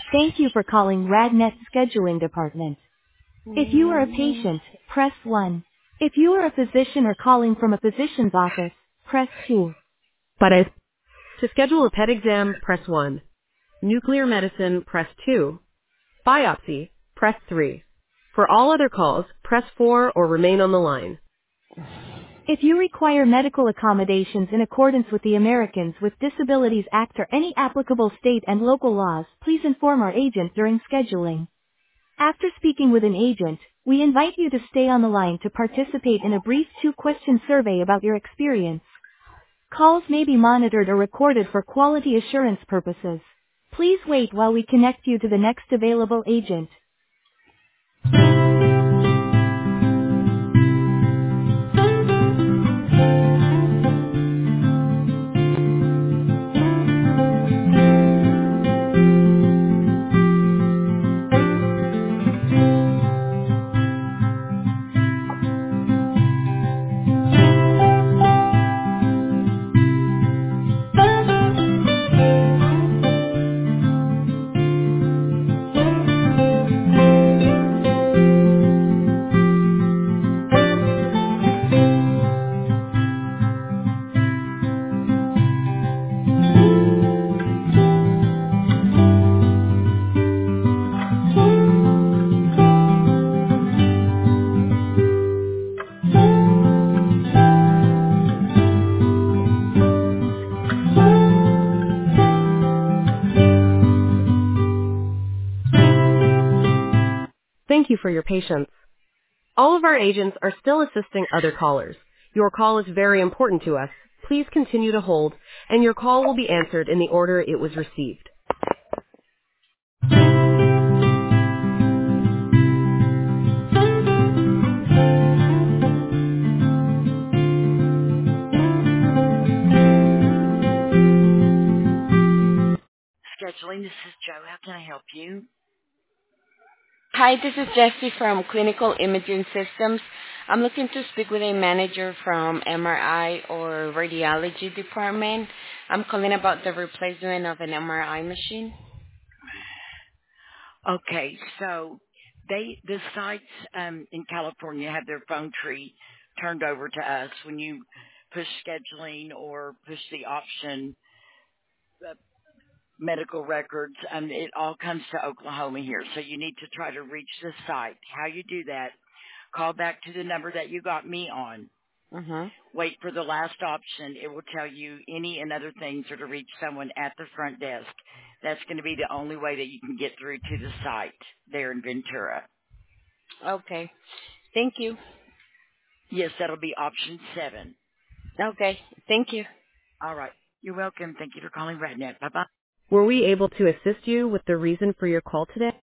Thank you for calling RadNet Scheduling Department. If you are a patient, press 1. If you are a physician or calling from a physician's office, press 2. Para to schedule a PET exam, press 1. Nuclear medicine, press 2. Biopsy, press 3. For all other calls, press 4 or remain on the line. If you require medical accommodations in accordance with the Americans with Disabilities Act or any applicable state and local laws, please inform our agent during scheduling. After speaking with an agent, we invite you to stay on the line to participate in a brief 2-question survey about your experience. Calls may be monitored or recorded for quality assurance purposes. Please wait while we connect you to the next available agent. Thank you for your patience. All of our agents are still assisting other callers. Your call is very important to us. Please continue to hold, and your call will be answered in the order it was received. Scheduling, this is Joe. How can I help you? Hi, this is Jessie from Clinical Imaging Systems. I'm looking to speak with a manager from MRI or radiology department. I'm calling about the replacement of an MRI machine. Okay, so the sites in California have their phone tree turned over to us. When you push scheduling or push the option medical records, it all comes to Oklahoma here. So you need to try to reach the site. How you do that, call back to the number that you got me on. Mm-hmm. Wait for the last option. It will tell you any and other things or to reach someone at the front desk. That's going to be the only way that you can get through to the site there in Ventura. Okay. Thank you. Yes, that'll be option 7. Okay. Thank you. All right. You're welcome. Thank you for calling RadNet. Bye-bye. Were we able to assist you with the reason for your call today?